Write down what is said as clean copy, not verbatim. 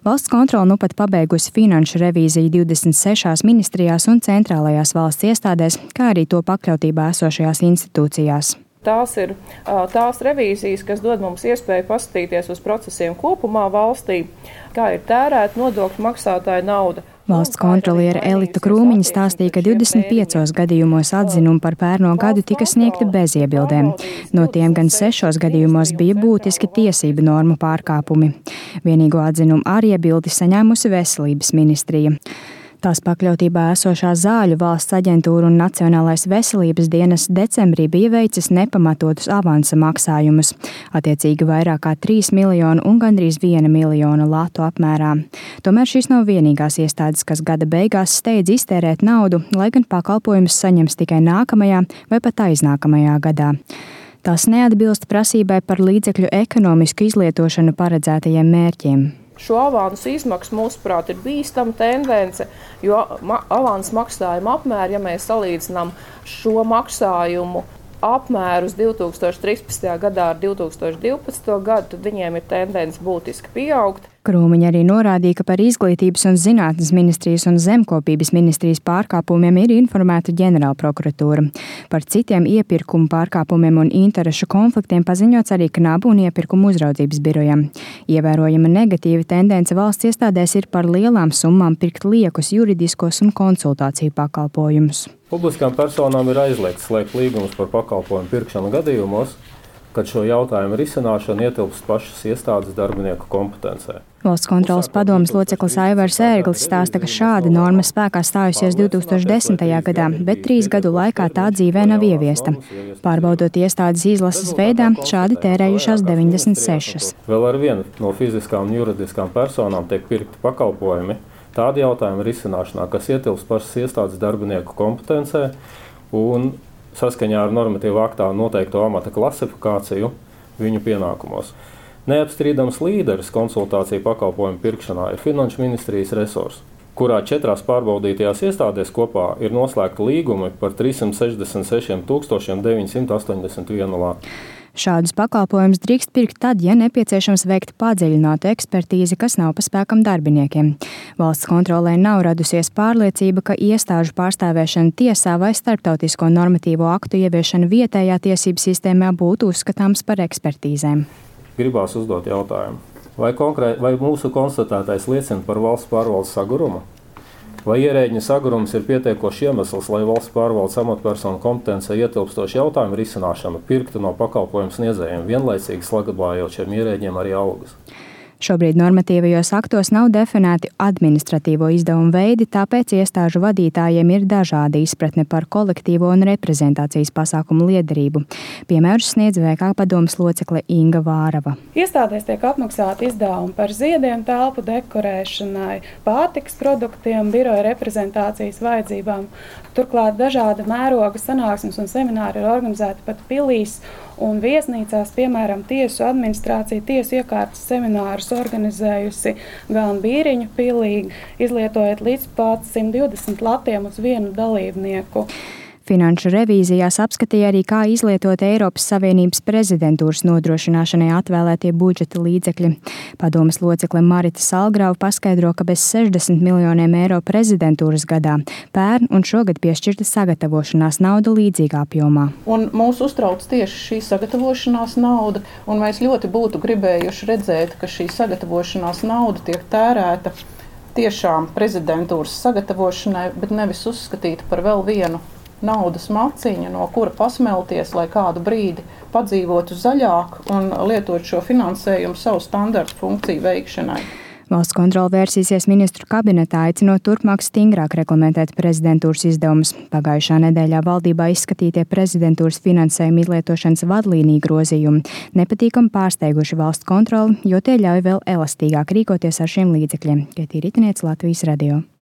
Valsts kontrole nu pat pabeigusi finanšu revīziju 26 ministrijās un centrālajās valsts iestādēs, kā arī to pakļautībā esošajās institūcijās. Tās ir tās revīzijas, kas dod mums iespēju paskatīties uz procesiem kopumā valstī, kā ir tērēta nodokļu maksātāja nauda. Valsts kontroliere Elita Krūmiņa stāstīja, ka 25 gadījumos atzinumi par pērno gadu tika sniegti bez iebildēm. No tiem gan 6 gadījumos bija būtiski tiesību normu pārkāpumi. Vienīgo atzinumu ar iebildi saņēmusi Veselības ministrija. Tās pakļautībā esošā Zāļu valsts aģentūra un Nacionālais veselības dienas decembrī bija veicis nepamatotus avansa maksājumus, attiecīgi vairāk kā 3 miljonu un gandrīz 1 miljonu latu apmērā. Tomēr šīs nav vienīgās iestādes, kas gada beigās steidz iztērēt naudu, lai gan pakalpojumus saņems tikai nākamajā vai pat aiznākamajā gadā. Tas neatbilst prasībai par līdzekļu ekonomisku izlietošanu paredzētajiem mērķiem. Šo avansu izmaksu, mūsuprāt, ir bīstama tendence, jo avansu maksājuma apmēri, ja mēs salīdzinām šo maksājumu apmērus 2013. gadā ar 2012. gadu, tad viņiem ir tendence būtiski pieaugt. Krūmiņa arī norādīja, ka par Izglītības un zinātnes ministrijas un Zemkopības ministrijas pārkāpumiem ir informēta ģenerālprokuratūra. Par citiem iepirkumu pārkāpumiem un interešu konfliktiem paziņots arī Knabu un iepirkumu uzraudzības birojam. Ievērojama negatīva tendence valsts iestādēs ir par lielām summām pirkt liekus juridiskos un konsultāciju pakalpojumus. Publiskām personām ir aizliegts slēgt līgumus par pakalpojumu pirkšanu gadījumos, kad šo jautājumu risināšana ietilpst pašas iestādes darbinieku kompetencē. Valsts kontroles padomes loceklis Aivars Ērglis stāsta, ka šāda norma spēkā stājusies 2010. gadā, bet 3 gadu laikā tā dzīvē nav ieviesta. Pārbaudot iestādes izlases veidā, šādi tērējušās 96. Vēl ar vienu no fiziskām un juridiskām personām tiek pirkti pakalpojumi tādi jautājumi risināšanā, kas ietilpst pašas iestādes darbinieku kompetencē un saskaņā ar normatīvu aktā noteikto amata klasifikāciju viņu pienākumos. Neapstrīdams līderis konsultāciju pakalpojumu pirkšanā ir Finanšu ministrijas resurs, kurā 4 pārbaudītajās iestādēs kopā ir noslēgti līgumi par 366 981 latu. Šādus pakalpojumus drīkst pirkt tad, ja nepieciešams veikt padziļinātu ekspertīzi, kas nav pa spēkam darbiniekiem. Valsts kontrolē nav radusies pārliecība, ka iestāžu pārstāvēšana tiesā vai starptautisko normatīvo aktu ieviešana vietējā tiesību sistēmā būtu uzskatāms par ekspertīzēm. Gribās uzdot jautājumu, vai mūsu konstatētais liecina par valsts pārvaldes sagurumu? Vai ierēģņa sagurums ir pietiekošs iemesls, lai valsts pārvaldes amatpersonu kompetencē ietilpstoši jautājumu risināšana pirktu no pakalpojumu sniedzējiem, vienlaicīgi saglabājot šiem ierēģiem arī algas? Šobrīd normatīvajos aktos nav definēti administratīvo izdevumu veidi, tāpēc iestāžu vadītājiem ir dažāda izpratne par kolektīvo un reprezentācijas pasākumu liederību. Piemērus sniedz VK padomes locekle Inga Vārava. Iestādēs tiek apmaksāti izdevumi par ziediem, telpu dekorēšanai, pārtikas produktiem, biroja reprezentācijas vajadzībām. Turklāt dažāda mēroga sanāksmes un semināri ir organizēti pat pilīs un viesnīcās, piemēram, tiesu administrācija, tiesu iekārtas seminārus organizējusi gan Bīriņu pilī, izlietojot līdz pat 120 latiem uz vienu dalībnieku. Finanšu revīzijās apskatīja arī, kā izlietot Eiropas Savienības prezidentūras nodrošināšanai atvēlētie budžeta līdzekļi. Padomes locekle Marita Salgrava paskaidro, ka bez 60 miljoniem eiro prezidentūras gadā pērn un šogad piešķirta sagatavošanās nauda līdzīgā apjomā. Un mūs uztrauc tieši šī sagatavošanās nauda, un mēs ļoti būtu gribējuši redzēt, ka šī sagatavošanās nauda tiek tērēta tiešām prezidentūras sagatavošanai, bet nevis uzskatīta par vēl vienu naudas maciņu, no kura pasmelties, lai kādu brīdi padzīvotu zaļāk un lietot šo finansējumu savu standartu funkciju veikšanai. Valsts kontrole vērsīsies ministru kabinetā, aicinot turpmāk stingrāk reglamentēt prezidentūras izdevumus. Pagājušā nedēļā valdībā izskatītie prezidentūras finansējuma izlietošanas vadlīniju grozījumi nepatīkami pārsteiguši valsts kontroli, jo tie ļauj vēl elastīgāk rīkoties ar šiem līdzekļiem. Keitī Ritiniece, Latvijas radio.